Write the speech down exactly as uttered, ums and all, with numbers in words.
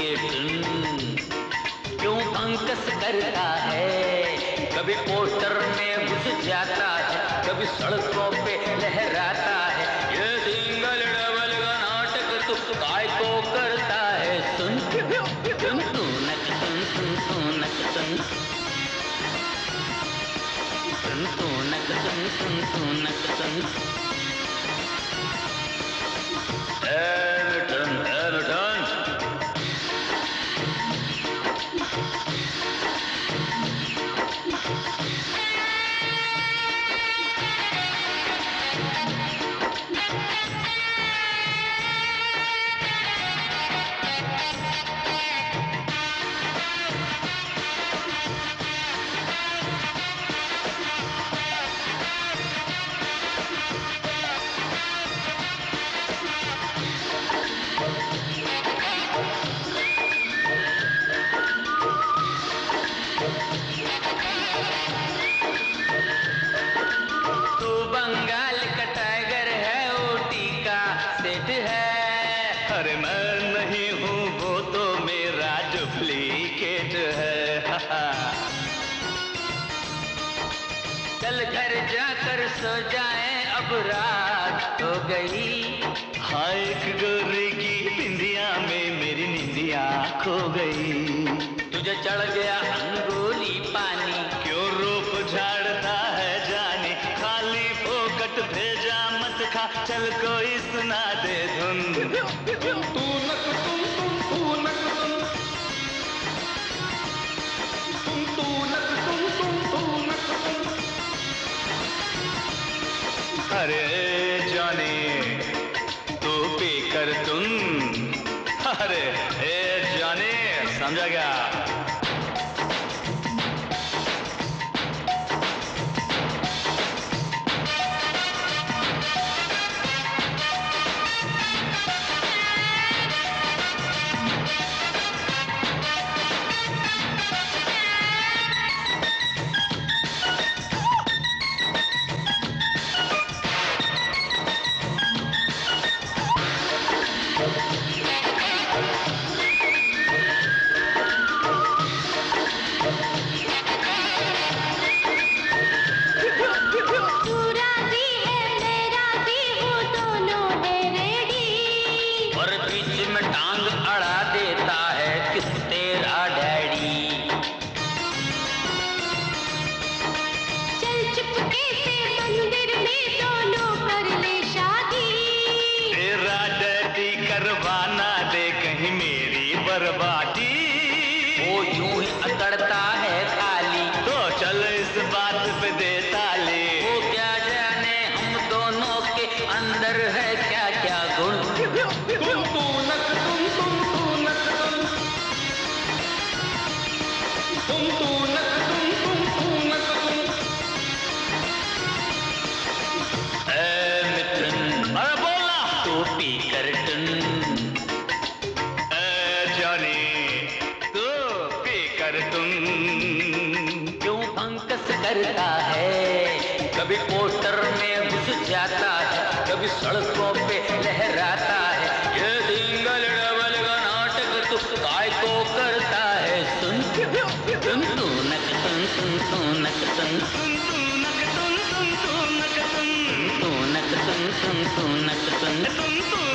के टुन क्यों अंकस करता है, कभी पोस्टर में घुस जाता है, कभी सड़कों पे लहराता है। ये सिंगल डबल का नाटक तू काय को करता है। सुन सुन तू नक सुन सुन तू नक सुन सुन तू नक सुन सुन तू नक सुन। एवर्टन एवर्टन अरे मैं नहीं हूँ वो तो मेरा डुप्लीकेट है। चल घर जाकर सो जाए अब रात हो गई। हाँ एक गोरे की बिंदिया में मेरी निंदिया खो गई। तुझे चढ़ गया अंगूली पानी, क्यों रूप झाड़ता है जानी, खाली फोकट भेजा मत खा, चल कोई सुना दे धुन। तू नक तुम तुम तू नक तुम तुम तू नक तुम तुम तू नक तुम। अरे जाने तू पी कर तुम, अरे ए जाने समझा गया। टांग अड़ा देता है किस तेरा डैडी। चल चुपके से मंदिर में दोनों कर ले शादी। तेरा डैडी करवाना दे कहीं मेरी बर्बादी। वो यूं ही अकड़ता है खाली, तो चल इस बात पे दे ताली। वो क्या जाने हम दोनों के अंदर है क्या क्या गुण। तुम तू नक तुम तुम तू नक तुम तुम तू नक तुम तुम तू नक तुम। ए मिथुन अरे बोला तू पी कर टुन। ए जानी तू पी कर तुम क्यों अंकस करता है, कभी पोस्टर में घुस जाता है, कभी सड़कों पे लहराता है। ये सिंगल डबल का नाटक तू काय को करता है। सुन सुन तू नक सुन सुन तू नक सुन सुन तू नक सुन सुन तू नक सुन तू नक सुन सुन तू नक सुन सुन तू